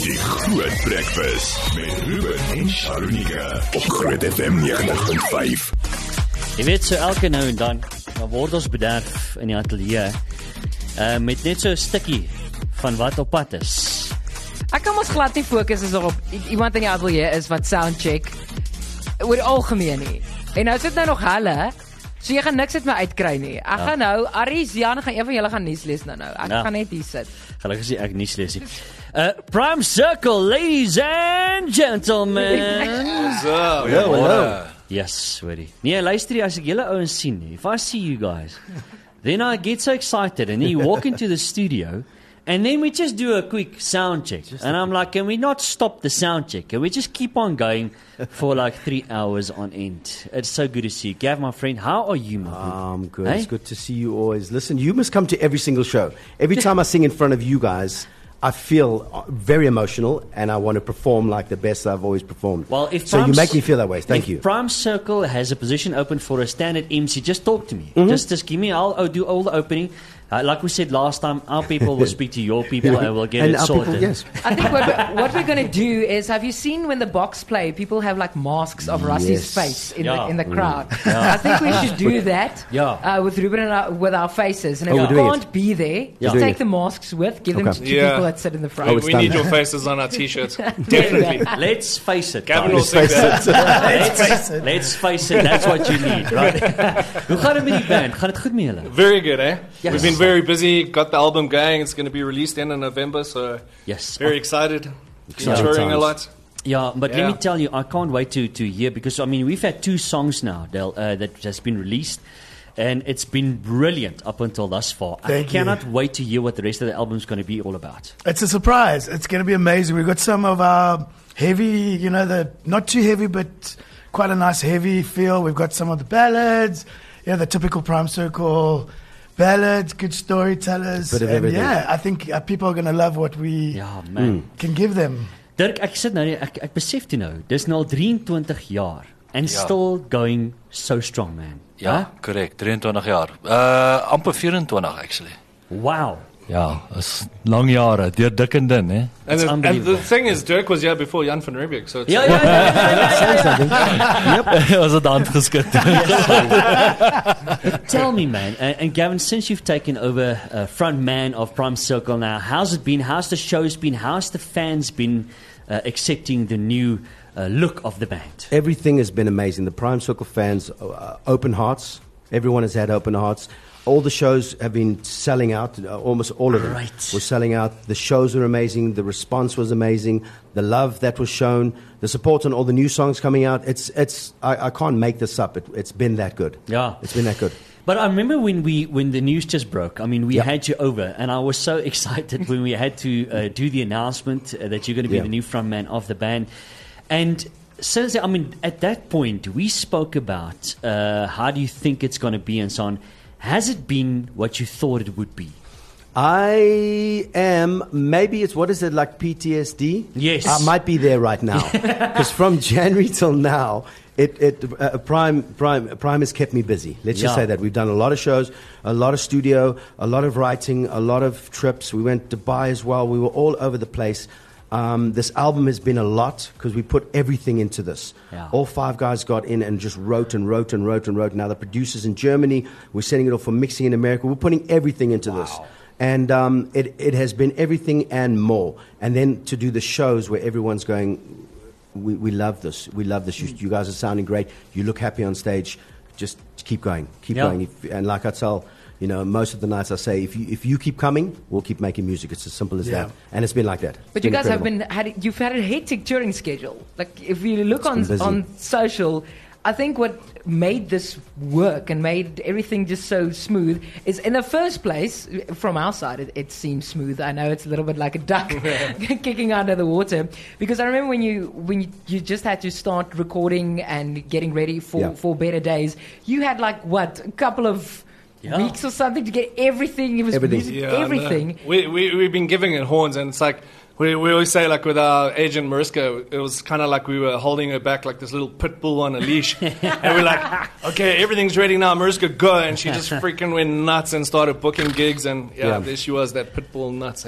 Die Groot Breakfast met Ruben en Sharonika op Groot FM 90.5. Jy weet, so elke nou en dan word ons bederf in die ateljee met net so 'n stukkie van wat op pad is. Ek kan ons glad nie fokus as op iemand in die ateljee is wat soundcheck oor die algemeen nie. En nou sit nou nog hulle, so jy gaan niks uit my uitkry nie. Ek gaan nou, Aries, Jan, gaan een van julle gaan nuus lees nou. Ek gaan net hier sit. Gelukkig sê ek nuus lees nie. Prime Circle, ladies and gentlemen. Hello. Yes, sorry. Nee, luister jy, as ek julle ouens sien, if I see you guys, then I get so excited, and then you walk into the studio, and then we just do a quick sound check. And I'm like, can we not stop the sound check? Can we just keep on going for like 3 hours on end? It's so good to see you. Gav, my friend, how are you, my friend? I'm good. Hey? It's good to see you always. Listen, you must come to every single show. Every time I sing in front of you guys, I feel very emotional, and I want to perform like the best I've always performed. Well, if so you Prime make me feel that way. Thank if you. Prime Circle has a position open for a standard MC, just talk to me. Just give me, I'll do all the opening. Like we said last time, our people will speak to your people and we'll get And it our sorted. people, yes. I think what we're going to do is, have you seen when the box play, people have like masks of Rusty's Yes. face in Yeah. the crowd. I think we should do that Yeah. with Ruben and with our faces. And if we're you doing it. can't be there, Yeah. just Doing take it. the masks with, give them Okay. to two Yeah. people that sit in the Oh, front. it's We done. need your faces on our t-shirts. Definitely. Let's face it, Gavin guys. will say that. Let's face it, that's what you need, right? Hoe gaan dit met die band? Gaan dit goed met julle? Very good, eh? Yes. We've been very busy, got the album going. It's going to be released end of November, so Yes. very excited. Exciting Touring a times. lot. Yeah, but let Yeah. me tell you, I can't wait to hear, because, I mean, we've had 2 songs now, Del, that has been released, and it's been brilliant up until thus far. I Thank you. cannot wait to hear what the rest of the album is going to be all about. It's a surprise. It's going to be amazing. We've got some of our heavy, the not too heavy, but quite a nice heavy feel. We've got some of the ballads, the typical Prime Circle ballads, good storytellers. Bit of And everything. yeah, I think people are going to love what we Ja, man. can give them. Dirk, ek sit nou, ek besef toe nou, dis nou al 23 jaar, and Ja. still going so strong, man. Ja, korrek, 23 jaar. Amper 24 actually. Wow. Ja, is lang jare, deur dik en dun, hè. And It's the unbelievable. thing is, Dirk was here before Jan van Riebeeck, so it's Ja, ja, Was dit hand geskit. Tell me, man, and Gavin, since you've taken over front man of Prime Circle now, how's it been? How's the shows been? How's the fans been accepting the new look of the band? Everything has been amazing. The Prime Circle fans, open hearts. Everyone has had open hearts. All the shows have been selling out. Almost all of them Right. were selling out. The shows were amazing. The response was amazing. The love that was shown. The support on all the new songs coming out. I can't make this up. It's been that good. Yeah. It's been that good. But I remember when the news just broke. I mean, we Yeah. had you over, and I was so excited when we had to do the announcement that you're going to be Yeah. the new frontman of the band. And since, I mean, at that point, we spoke about how do you think it's going to be and so on. Has it been what you thought it would be? I am, maybe it's, what is it, like PTSD? Yes. I might be there right now. Because from January till now, Prime has kept me busy. Let's just Yeah. say that. We've done a lot of shows, a lot of studio, a lot of writing, a lot of trips. We went to Dubai as well. We were all over the place. This album has been a lot because we put everything into this. Yeah. All 5 guys got in and just wrote and wrote and wrote and wrote. Now the producers in Germany, we're setting it off for mixing in America. We're putting everything into this. And it has been everything and more. And then to do the shows where everyone's going, we love this. We love this. You guys are sounding great. You look happy on stage. Just keep going. Keep Yeah. going. And like I tell, most of the nights I say, if you keep coming, we'll keep making music. It's as simple as Yeah. that. And it's been like that. But It's you been guys have incredible. you've had a hectic touring schedule. Like if you look been busy. on social, I think what made this work and made everything just so smooth is, in the first place, from our side, it seems smooth. I know it's a little bit like a duck kicking under the water, because I remember when you just had to start recording and getting ready for Yeah. better days. You had like a couple of weeks or something to get everything. It was Everything. music, Yeah, everything. no. We've been giving it horns, and it's like we always say, like with our agent Mariska, it was kind of like we were holding her back like this little pit bull on a leash, and we're like, okay, everything's ready now, Mariska, go, and she just freaking went nuts and started booking gigs, and there she was, that pit bull nuts.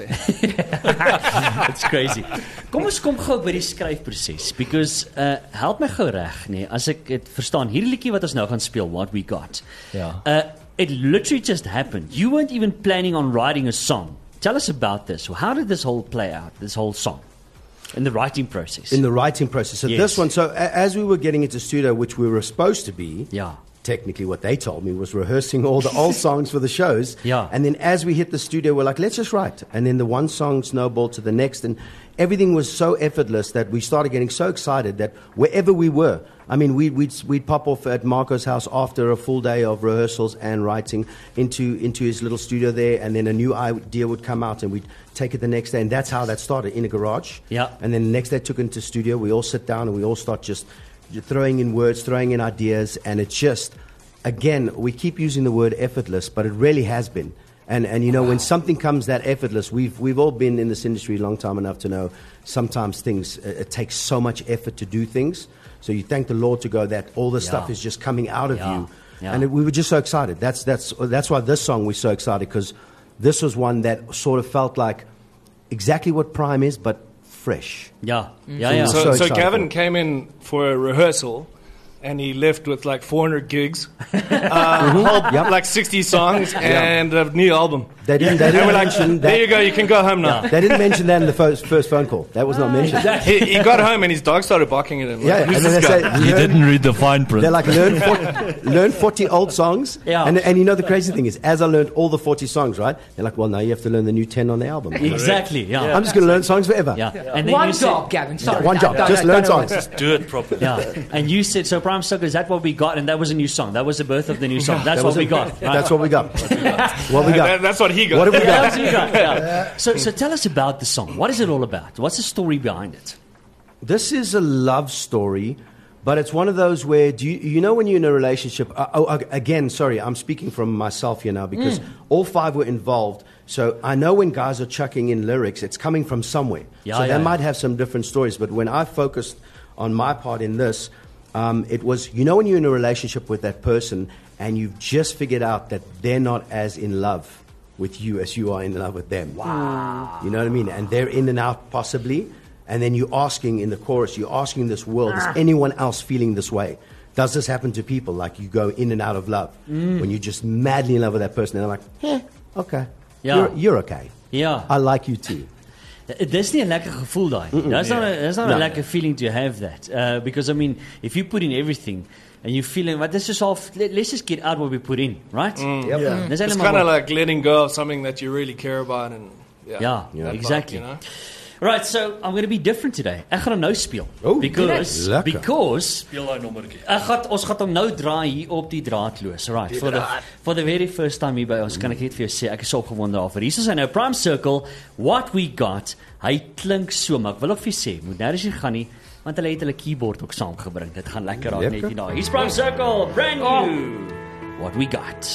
It's crazy. Kom ons kom gou by die skryfproses, because help my gou reg, nee, as ek dit verstaan, hierdie liedjie wat ons nou gaan speel, What We Got. It literally just happened. You weren't even planning on writing a song. Tell us about this. How did this whole play out, this whole song, in the writing process? In the writing process. So Yes. this one, as we were getting into studio, which we were supposed to be, Yeah. technically what they told me was rehearsing all the old songs for the shows. Yeah. And then as we hit the studio, we're like, let's just write. And then the one song snowballed to the next. And everything was so effortless that we started getting so excited that wherever we were, I mean, we'd pop off at Marco's house after a full day of rehearsals and writing into his little studio there, and then a new idea would come out, and we'd take it the next day, and that's how that started, in a garage. Yeah. And then the next day took it into studio. We all sit down and we all start just throwing in words, throwing in ideas, and it's just, again, we keep using the word effortless, but it really has been. And you know, when something comes that effortless, we've all been in this industry a long time enough to know sometimes things, it takes so much effort to do things. So you thank the Lord to go that all the stuff is just coming out of you. Yeah. And we were just so excited. That's why this song we're so excited, because this was one that sort of felt like exactly what Prime is, but fresh. Yeah. So excited. Gavin came in for a rehearsal, and he left with like 400 gigs, like 60 songs, and a new album. They didn't And we're like, mention there that. you go, you can go home now. They didn't mention that in the first phone call. That was not mentioned. He got home and his dog started barking at him. Like, Yeah, "Who's and then this they guy?" say, You didn't read the fine print. they're like, learn 40 old songs. Yeah. And you know, the crazy thing is, as I learned all the 40 songs, right? They're like, well, now you have to learn the new 10 on the album. Exactly. Yeah. I'm just going to learn songs forever. Yeah. And then One you said, job, Gavin. Sorry. One job. Don't- Just don't- learn don't- songs. Do it properly. Yeah. And you said, so Prime Circle, is that what we got? And that was a new song. That was the birth of the new song. That's what we got. Right. That's what we got. What we got. That's what he got. What have we Yeah, got? that's what you got. Yeah. So tell us about the song. What is it all about? What's the story behind it? This is a love story, but it's one of those where, you know when you're in a relationship, again, sorry, I'm speaking from myself here now, because all five were involved. So I know when guys are chucking in lyrics, it's coming from somewhere. Yeah, so yeah, they yeah. might have some different stories, but when I focused on my part in this, it was, you know when you're in a relationship with that person and you've just figured out that they're not as in love with you as you are in love with them. Wow. You know what I mean? And they're in and out possibly. And then you're asking in the chorus, you're asking this world, is anyone else feeling this way? Does this happen to people? Like you go in and out of love when you're just madly in love with that person. And I'm like, okay. Yeah. You're okay. Yeah. I like you too. Dis nie 'n lekker gevoel daai. That's not a No. lekker feeling to have that. Because I mean, if you put in everything and you're feeling, but this is all, let's just get out what we put in, right? Yep. Yeah. Dis It's helemaal kind of wat- like letting go of something that you really care about, and Yeah, that exactly. part, you know? Right, so I'm going to be different today. Ek gaan hom nou speel. Oh, because lekker. Speel daai nommertjie. ons gaan hom nou draai hier op die draadloos. Right, for the very first time hier by ons, kan ek net vir jou sê, ek is so opgewonde daarvoor. Hier is hy nou, Prime Circle, What We Got. Hy klink so, maar ek wil ook vir jou sê, moet nergens nie gaan nie, want hulle het hulle keyboard ook saamgebring. Dit gaan lekker raak net hier daar. Hier's Prime Circle, brand new. What We Got.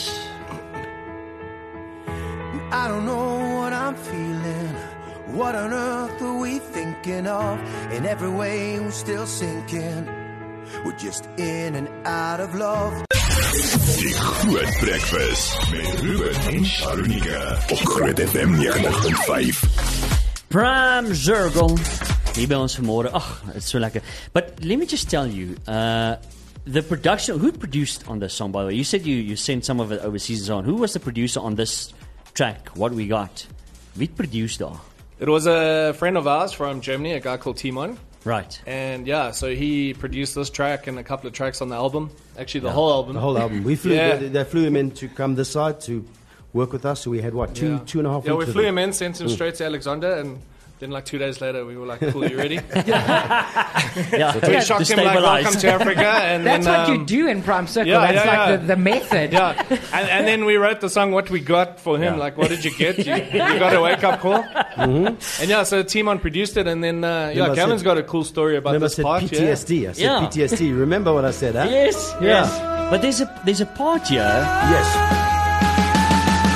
I don't know what I'm feeling. What on earth are we thinking of? In every way we're still sinking. We're just in and out of love. Die Groot Breakfast met Ruben en Sharonika op Groot FM 90.5. Prime Circle. Hier by ons vanmôre. Ag, it's so lekker. But let me just tell you, the production, who produced on this song, by the way? You said you sent some of it overseas on. Who was the producer on this track, What We Got? Wie het produced daar? It was a friend of ours from Germany, a guy called Timon. Right. And yeah, so he produced this track and a couple of tracks on the album. Actually, the whole album. The whole album. We flew. Yeah. They flew him in to come this side to work with us. So we had what, two and a half Yeah, we weeks. flew with him in, sent him straight to Alexander, and then like 2 days later, we were like, "Cool, you ready?" Yeah. We shocked him like, "Welcome to Africa," and That's then, what you do in Prime Circle. yeah, That's yeah, like yeah. the method. Yeah, and then we wrote the song "What We Got" for him. Yeah. Like, what did you get? You got a wake up call. And yeah, so Timon produced it, and then I Gavin's said- got a cool story about Remember I this said part. PTSD. I said Yeah. PTSD. Remember what I said, huh? Yes, Yeah. yes. But there's a part here. Yes.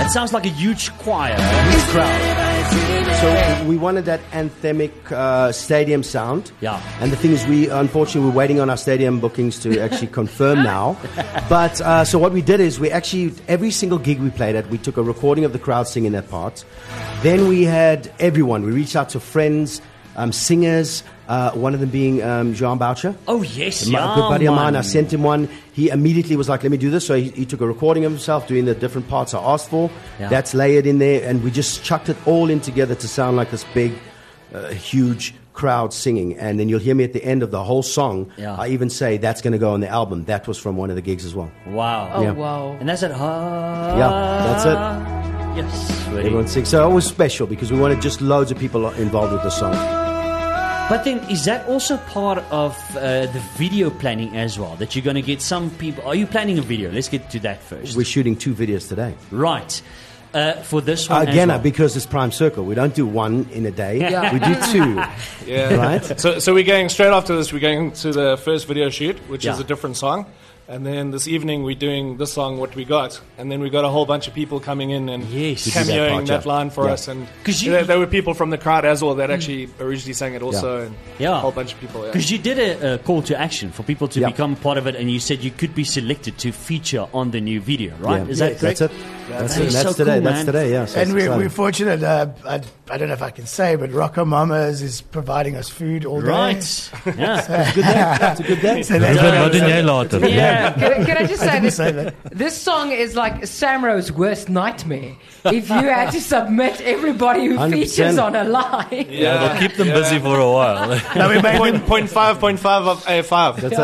It sounds like a huge choir, a huge crowd. So we wanted that anthemic stadium sound. Yeah. And the thing is, unfortunately, we're waiting on our stadium bookings to actually confirm now. But so what we did is we actually, every single gig we played at, we took a recording of the crowd singing that part. Then we had everyone. We reached out to friends, singers, one of them being Jean Boucher. Oh, yes, A yeah, good buddy of mine. I man. sent him one. He immediately was like, let me do this. So he took a recording of himself doing the different parts I asked for. Yeah. That's layered in there. And we just chucked it all in together to sound like this big, huge crowd singing. And then you'll hear me at the end of the whole song. Yeah. I even say that's going to go on the album. That was from one of the gigs as well. Wow. Oh, Yeah. wow. And that's it. Yeah, that's it. Yes. Really. Everyone sings. So it was special because we wanted just loads of people involved with the song. But then, is that also part of the video planning as well? That you're going to get some people... Are you planning a video? Let's get to that first. We're shooting 2 videos today. Right. For this one Again, as well. because it's Prime Circle. We don't do one in a day. Yeah. We do 2. Yeah. Right? So we're going straight after this. We're going to the first video shoot, which Yeah. is a different song. And then this evening we're doing this song, What We Got. And then we got a whole bunch of people coming in and Yes. To do that cameoing part, that yeah. line for Yeah. us. And 'Cause there were people from the crowd as well that actually originally sang it also. Yeah. And Yeah. a whole bunch of people. Yeah. Because you did a call to action for people to Yeah. become part of it, and you said you could be selected to feature on the new video, right? Yeah. Is that correct? That's it. That's That it. is That's so today. cool, That's man. today. Yeah. So And it's we're exciting. fortunate. I don't know if I can say, but Rocco Mamas is providing us food all day. Right. Yeah. It's a good day. So that's Ruben, wat doen jy later? Yeah, can I just say didn't this? say that. This song is like Samro's worst nightmare. If you had to submit everybody who 100%. features on a line. Yeah. We'll keep them busy for a while. No, we made them, 0.5 of A5. That's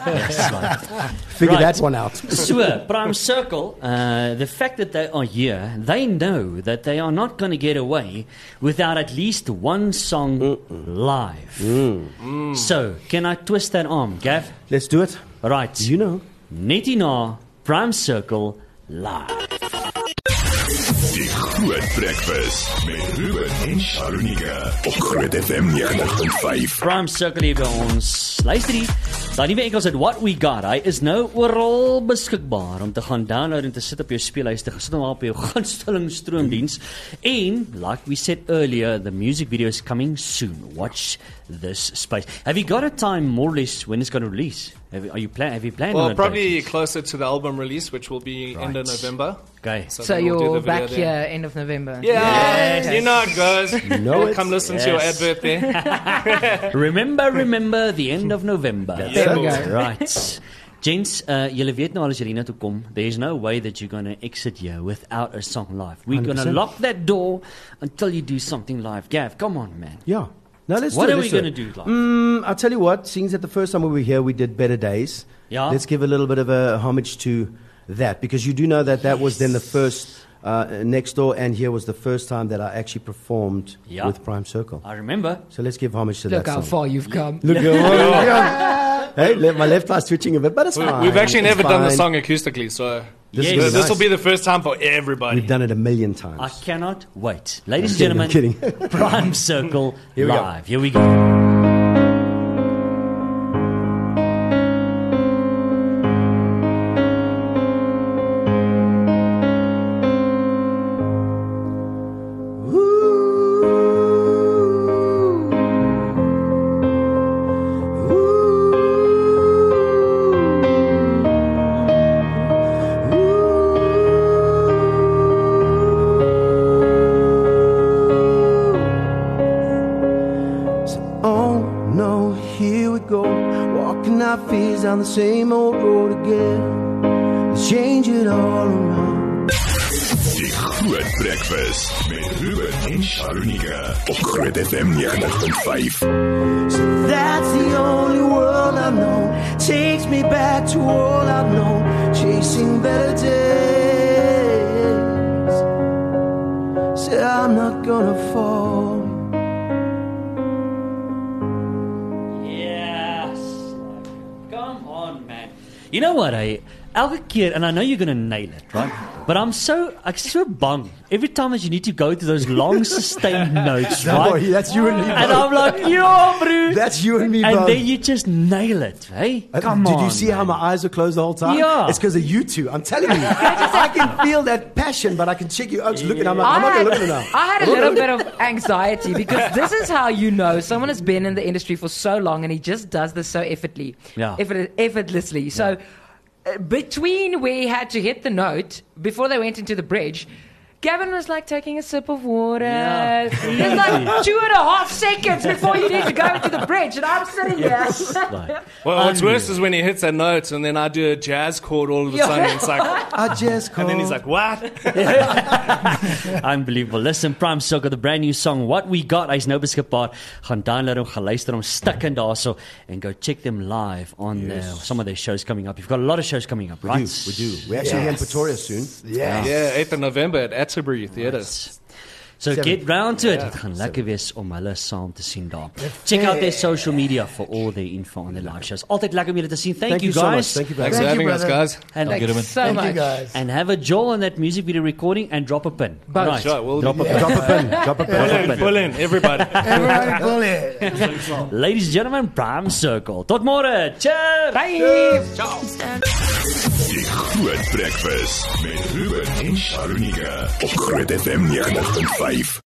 it. Figure Right. that one out. So, Prime Circle, the fact that they are here, they know that they are not going to get away without at least one song live. So, can I twist that arm, Gav? Let's do it. Right. You know. Netina, Prime Circle, live. Die Groot Breakfast met Ruben en Sharunika op Groot FM 90.5. Prime Circle hier by ons. Luister hier, daai nuwe enkels uit What We Got, hy is nou oral beskikbaar om te gaan download en te sit op jou speelhuis, te sit hom op jou gunsteling stroomdiens. En, like we said earlier, the music video is coming soon. Watch this space. Have you got a time more or less when it's going to release? Have you planned on Well, a probably date? closer to the album release, which will be end of November. Okay. So then we'll do you're the video back then. here end of November. Yeah, you know it goes. know it. Come listen to your Yes. advert there. Remember the end of November. There we go. Right. Gents, julle weet nou al as julle hiernatoe kom, there's no way that you're going to exit here without a song live. We're going to 100%. lock that door until you do something live. Gav, come on, man. Yeah. No, let's What do it. are we let's going to it. do live? I'll tell you what. Seeing that the first time we were here, we did Better Days. Yeah. Let's give a little bit of a homage to that because you do know that was then the first Next Door, and here was the first time that I actually performed Yeah. with Prime Circle. I remember. So let's give homage to Look that how song. far you've come. Look, hey, my left eye's twitching a bit, but it's fine. We've actually It's never done the fine. song acoustically, so This Yes. is really this will nice. be the first time for everybody. We've done it a million times. I cannot wait. Ladies and I'm gentlemen, kidding. Prime Circle Here we go. live. Here we go. Oh no, here we go, walking our fears down the same old road again. Let's change it all around. Die Groot Breakfast met Ruben en Sharunika op Groot FM 90.5. So that's the only world I've known. Takes me back to all I've known, chasing better days. Said I'm not gonna fall. Yes. Come on, man. You know what, elke keer, and I know you're going to nail it, right? But I'm so bang. Every time that you need to go to those long sustained notes, right? That's you and me, And I'm like, yo, bro. That's you and me, And bro. then you just nail it, hey? Come on. Did you see how my eyes were closed the whole time? Yeah. It's because of you two. I'm telling you. I can feel that passion, but I can check your Oaks looking. I'm not going to look at it now. I had a little bit of anxiety because this is how you know someone has been in the industry for so long and he just does this so effortlessly. So between where he had to hit the note before they went into the bridge, Gavin was like taking a sip of water. Yeah. There's like 2.5 seconds before you need to go into the bridge, and I'm sitting here. Well, what's worse is when he hits that note and then I do a jazz chord all of a sudden. It's like, I just and then he's like, what? Unbelievable. Listen, Prime Circle, the brand new song, What We Got, hy's nou beskikbaar. Gaan download hom, gaan luister hom, stik in daarso, and go check them live on some of their shows coming up. You've got a lot of shows coming up, right? We do. We're actually here in Pretoria soon. Yeah. Yeah, 8th of November at Atterbury Theatre. So get round to it. Dit gaan lekker wees om hulle saam te sien daar. Check out their social media for all their info on their live shows. Altyd lekker om julle te sien. Thank you so much. guys. Thank you, Thanks for Thank you, having us, brother. guys. And Thank you so Thank much. you, guys. And have a Joel on that music video recording and drop a pin. Both. Right. Sure, we'll Drop a pin. Drop a pin. Drop a pin. Pull in, everybody. Everybody pull it. Ladies and gentlemen, Prime Circle. Tot môre. Cheers. Bye. Die Groot Breakfast met Ruben en Sharonika op Groot FM 90.5.